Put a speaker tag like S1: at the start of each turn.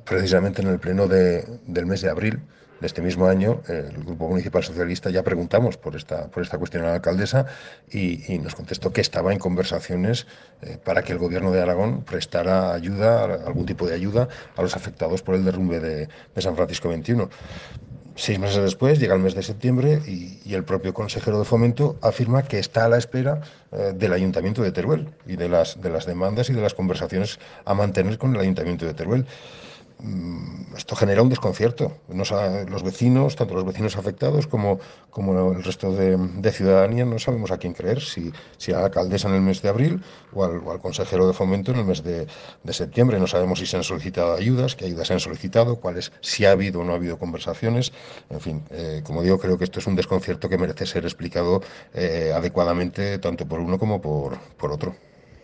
S1: Precisamente en el pleno del mes de abril de este mismo año, el Grupo Municipal Socialista ya preguntamos por esta cuestión a la alcaldesa y nos contestó que estaba en conversaciones para que el Gobierno de Aragón prestara ayuda, algún tipo de ayuda a los afectados por el derrumbe de San Francisco 21. 6 meses después llega el mes de septiembre y el propio consejero de Fomento afirma que está a la espera del Ayuntamiento de Teruel y de las demandas y de las conversaciones a mantener con el Ayuntamiento de Teruel. Esto genera un desconcierto. Los vecinos, tanto los vecinos afectados como el resto de ciudadanía, no sabemos a quién creer, si a la alcaldesa en el mes de abril o al consejero de Fomento en el mes de septiembre. No sabemos si se han solicitado ayudas, qué ayudas se han solicitado, si ha habido o no ha habido conversaciones. En fin, como digo, creo que esto es un desconcierto que merece ser explicado adecuadamente tanto por uno como por otro.